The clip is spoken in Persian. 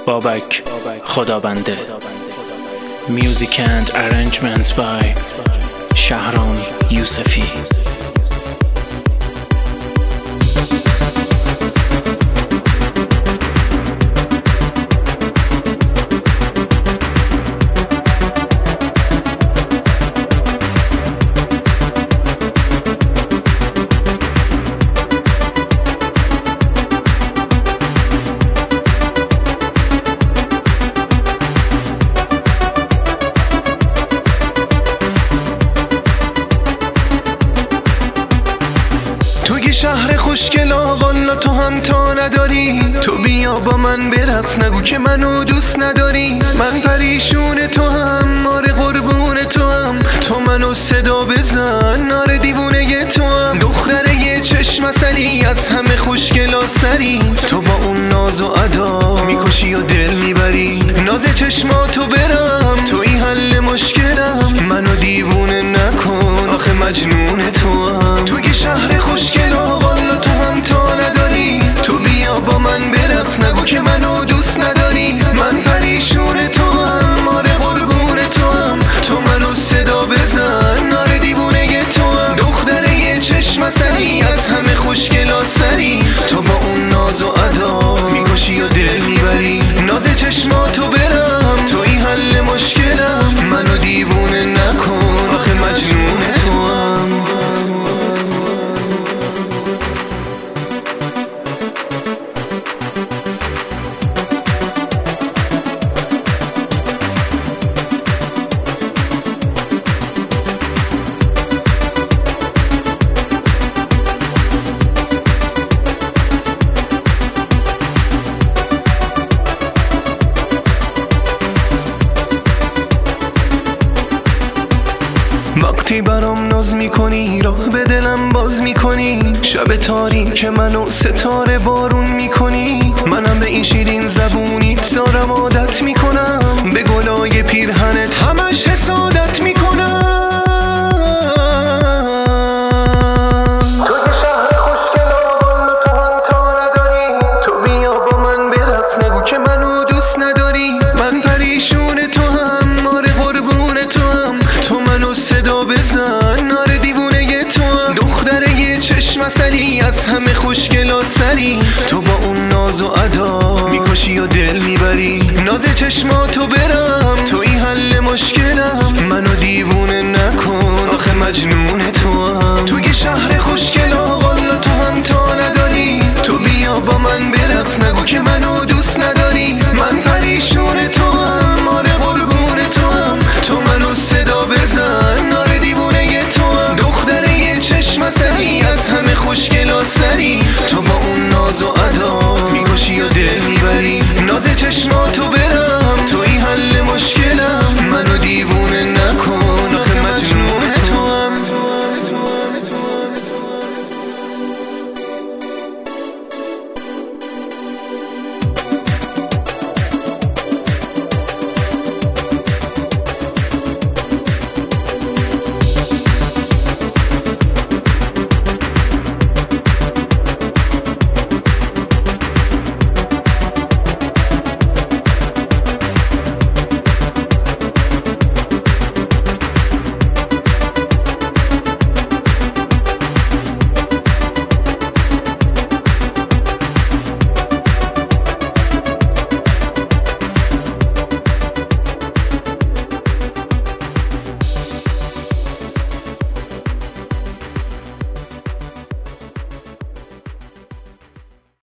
بابک خدابنده. Music and arrangements by شهرام یوسفی. شهر خوشگلا والا تو هم تا نداری، تو بیا با من برقص نگو که منو دوست نداری. من پریشون تو هم، آره قربون تو هم، تو منو صدا بزن، آره دیوونه تو هم. دختره یه چشم عسلی از همه خوشگلا سری، تو با اون ناز و ادا میکشی و دل میبری. ناز چشماتو برم توی حل مشکلم، منو دیوونه نکن آخه مجنون تو هم. توی شهر خوشگلا والا تو هم تا نداری، تو بیا با من برقص نگو که منو دوست نداری. من پریشون تو هم، آره قربون تو هم، تو منو صدا بزن، آره دیوونه تو هم. دختره یه چشم عسلی از همه خوشگلا سری، تو با اون ناز و ادا میکشی و دل میبری. ناز چشماتو برم توی حل مشکلم، منو دیوونه نکن آخه مجنون تو هم. وقتی برام ناز میکنی، راه به دلم باز میکنی، شب تاریک منو ستاره بارون میکنی. منم به این شیرین زبونیت دارم عادت میکنم، به گلای پیرهنت همش حسادت میکنم. تو یه شهر خوشگلا والا تو هم تا نداری، تو بیا با من برقص نگو که منو دوست نداری. من پریشون تو هم، آره قربون تو هم، تو منو صدا بزن، آره دیوونه تو هم. دختره یه چشم عسلی از همه خوشگلا سری، تو با اون ناز و ادا میکشی و دل میبری. ناز چشماتو برم توی حل مشکلم، منو دیوونه نکن آخه مجنون تو هم. توی شهر خوشگلا والا تو هم تا نداری، تو بیا با من برقص نگو که منو دوست نداری. من پریشون تو هم، آره قربون تو هم، تو منو صدا بزن، آره دیوونه تو هم. دختره یه چشم عسلی از همه خوشگلا سری، تو با اون ناز و ادا